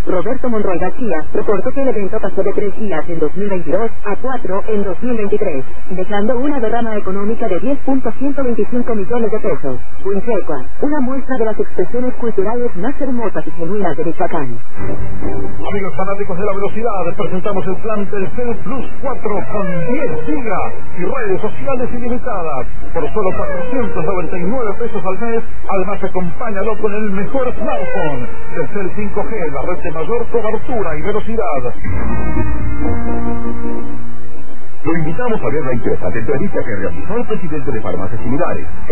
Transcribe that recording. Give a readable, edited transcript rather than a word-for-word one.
Roberto Monroy García, reportó que el evento pasó de 3 días en 2022 a 4 en 2023, dejando una derrama económica de 10.125 millones de pesos. Huinchecua, una muestra de las expresiones culturales más hermosas y genuinas de Michoacán. Amigos fanáticos de la velocidad, presentamos el plan Telcel Plus 4 con 10 gigas y redes sociales ilimitadas por solo 499 pesos al mes. Además, acompáñalo con el mejor smartphone. Telcel 5G, la red de mayor cobertura y velocidad. Lo invitamos a ver la interesante entrevista que realizó el presidente de Farmacias Similares.